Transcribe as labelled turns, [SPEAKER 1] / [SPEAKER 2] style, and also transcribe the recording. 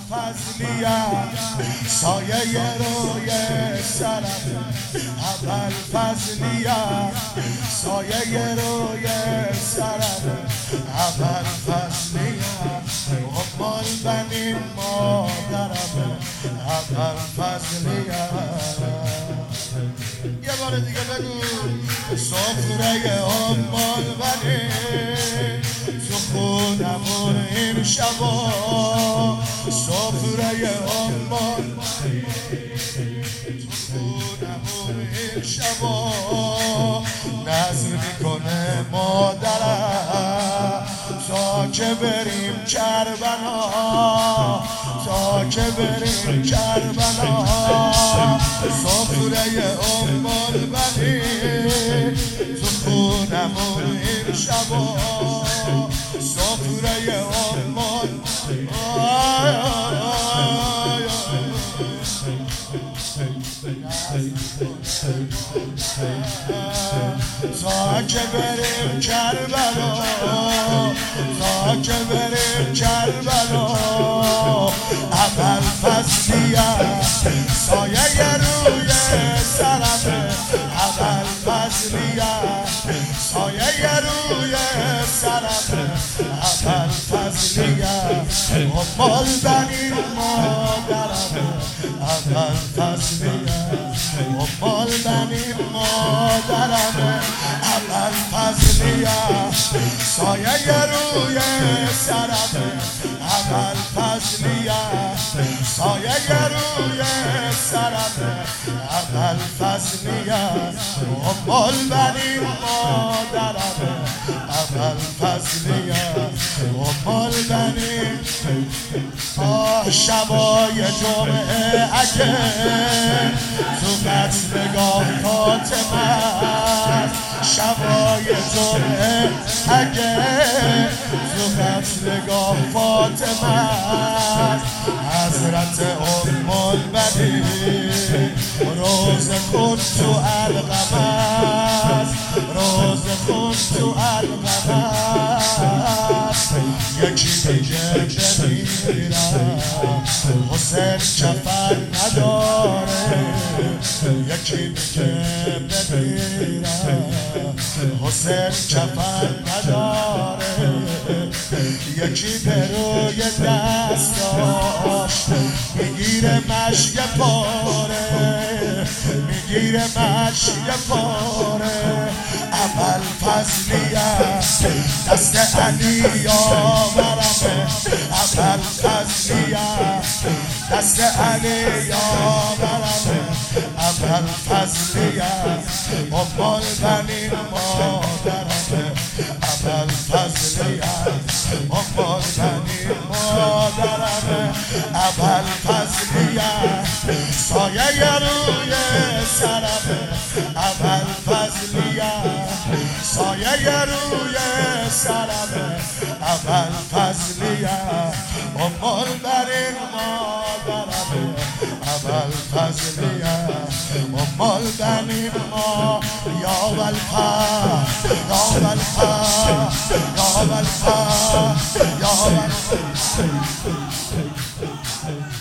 [SPEAKER 1] فضلیت سایه روی سرم اول فضلیت سایه روی سرم اول فضلیت مال بنی مادرم اول فضلیت. یه بار دیگه بگو سفره مال بنی تو خونمون این شبا سفره مال تو خونمون این شبا نظر میکنه مادرم تا که بریم کربلا تا که بریم کربلا سفره مال بنی تو خونمون این شبا سفره مال تا که بریم کربلا تا که بریم کربلا اول فضلیت سایه روی سرم اول فضلیت سایه روی سرم اول فضلیت مال بنی مادرم اول فضلیت مال بنی مادرم اول فضلیت سایه روی سرم اول فضلیت سایه روی سرم اول فضلیت مال بنی مادرم اول فضلیت مال بنی. شبای جمعه اگه تو قتلگاه فاطمه شبای جمعه اگه تو قتلگاه فاطمه حضرت ام البنی روز کن تو القمر روز کن تو القمر یکی دیگه بمیرم حسین کفن نداره یکی دیگه بمیرم حسین کفن نداره یکی به روی دستاش میگیره مشک پاره میگیره مشک پاره اول فضلیت دست علی یاورمه اول فضلیت دست علی یاورمه اول فضلیت مال بنی مادرمه اول فضلیت مال بنی مادرمه اول فضلیت سایه روی سرمه اول فضلیت سایه روی سرمه اول فضلیت مال بنی مادرمه اول فضلیت مال بنی ما یا والفا یا والفا یا والفا یا والفا